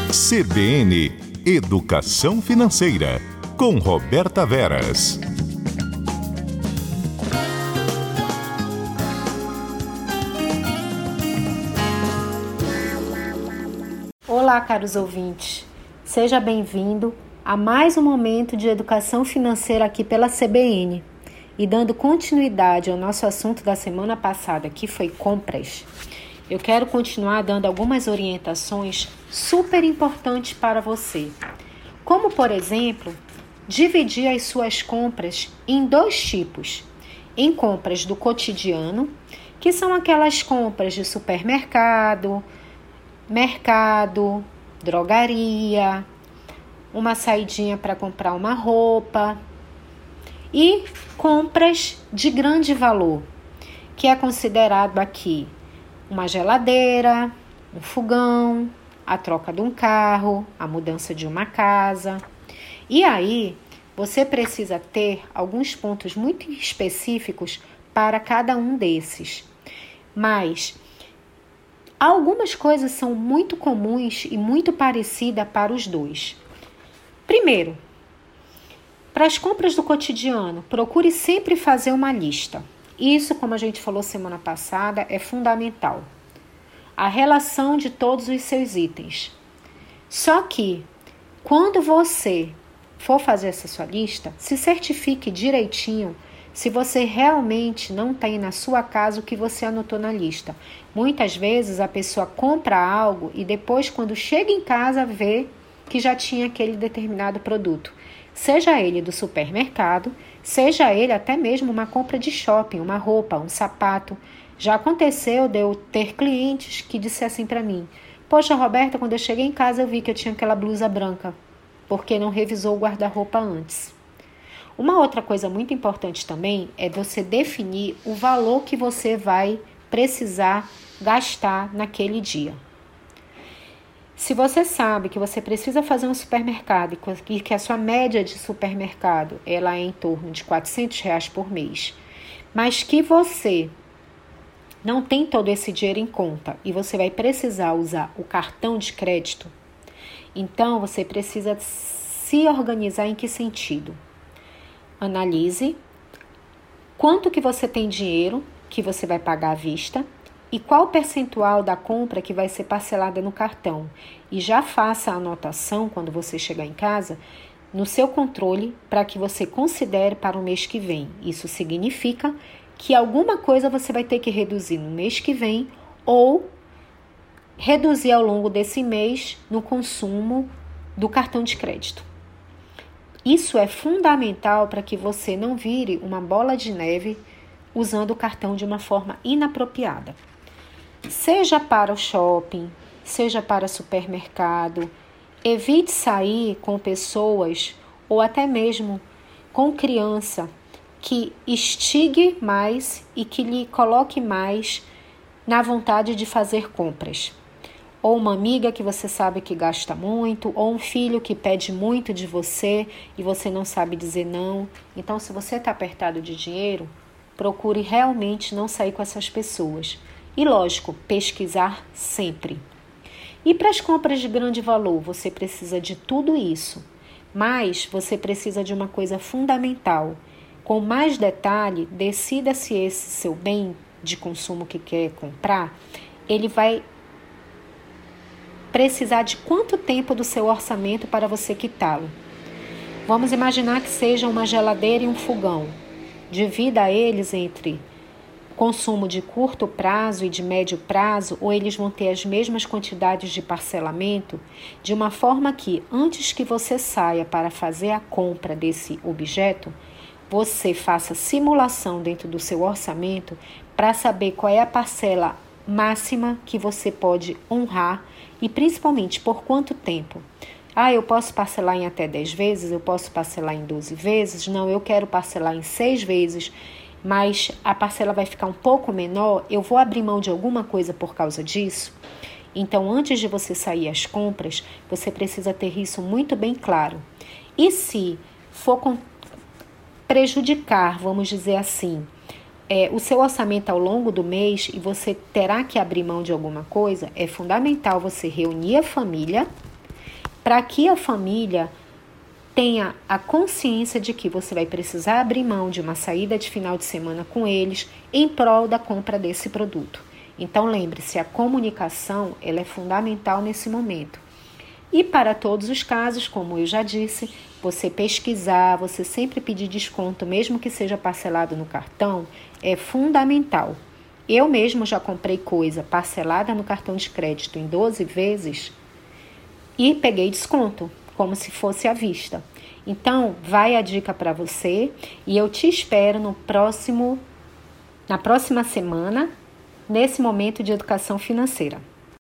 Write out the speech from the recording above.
CBN Educação Financeira, com Roberta Veras. Olá, caros ouvintes. Seja bem-vindo a mais um momento de educação financeira aqui pela CBN. E dando continuidade ao nosso assunto da semana passada, que foi compras, eu quero continuar dando algumas orientações super importantes para você. Como, por exemplo, dividir as suas compras em dois tipos. Em compras do cotidiano, que são aquelas compras de supermercado, mercado, drogaria, uma saidinha para comprar uma roupa, e compras de grande valor, que é considerado aqui uma geladeira, um fogão, a troca de um carro, a mudança de uma casa. E aí, você precisa ter alguns pontos muito específicos para cada um desses. Mas algumas coisas são muito comuns e muito parecidas para os dois. Primeiro, para as compras do cotidiano, procure sempre fazer uma lista. Isso, como a gente falou semana passada, é fundamental. A relação de todos os seus itens. Só que, quando você for fazer essa sua lista, se certifique direitinho se você realmente não tem na sua casa o que você anotou na lista. Muitas vezes a pessoa compra algo e depois, quando chega em casa, vê que já tinha aquele determinado produto. Seja ele do supermercado, seja ele até mesmo uma compra de shopping, uma roupa, um sapato. Já aconteceu de eu ter clientes que dissessem para mim: poxa, Roberta, quando eu cheguei em casa eu vi que eu tinha aquela blusa branca, porque não revisou o guarda-roupa antes. Uma outra coisa muito importante também é você definir o valor que você vai precisar gastar naquele dia. Se você sabe que você precisa fazer um supermercado e que a sua média de supermercado ela é em torno de R$400 por mês, mas que você não tem todo esse dinheiro em conta e você vai precisar usar o cartão de crédito, então você precisa se organizar em que sentido? Analise quanto que você tem dinheiro que você vai pagar à vista e qual o percentual da compra que vai ser parcelada no cartão. E já faça a anotação, quando você chegar em casa, no seu controle, para que você considere para o mês que vem. Isso significa que alguma coisa você vai ter que reduzir no mês que vem ou reduzir ao longo desse mês no consumo do cartão de crédito. Isso é fundamental para que você não vire uma bola de neve usando o cartão de uma forma inapropriada. Seja para o shopping, seja para supermercado, evite sair com pessoas ou até mesmo com criança que instigue mais e que lhe coloque mais na vontade de fazer compras. Ou uma amiga que você sabe que gasta muito, ou um filho que pede muito de você e você não sabe dizer não. Então, se você está apertado de dinheiro, procure realmente não sair com essas pessoas. E, lógico, pesquisar sempre. E para as compras de grande valor, você precisa de tudo isso. Mas você precisa de uma coisa fundamental. Com mais detalhe, decida se esse seu bem de consumo que quer comprar, ele vai precisar de quanto tempo do seu orçamento para você quitá-lo. Vamos imaginar que seja uma geladeira e um fogão. Divida eles entre consumo de curto prazo e de médio prazo, ou eles vão ter as mesmas quantidades de parcelamento, de uma forma que, antes que você saia para fazer a compra desse objeto, você faça simulação dentro do seu orçamento para saber qual é a parcela máxima que você pode honrar e principalmente por quanto tempo. Eu posso parcelar em até 10 vezes, eu posso parcelar em 12 vezes, não, eu quero parcelar em 6 vezes, mas a parcela vai ficar um pouco menor, eu vou abrir mão de alguma coisa por causa disso? Então, antes de você sair às compras, você precisa ter isso muito bem claro. E se for prejudicar, vamos dizer assim, o seu orçamento ao longo do mês e você terá que abrir mão de alguma coisa, é fundamental você reunir a família para que a família tenha a consciência de que você vai precisar abrir mão de uma saída de final de semana com eles em prol da compra desse produto. Então lembre-se, a comunicação ela é fundamental nesse momento. E para todos os casos, como eu já disse, você pesquisar, você sempre pedir desconto, mesmo que seja parcelado no cartão, é fundamental. Eu mesmo já comprei coisa parcelada no cartão de crédito em 12 vezes e peguei desconto, como se fosse à vista. Então, vai a dica para você e eu te espero na próxima semana, nesse momento de educação financeira.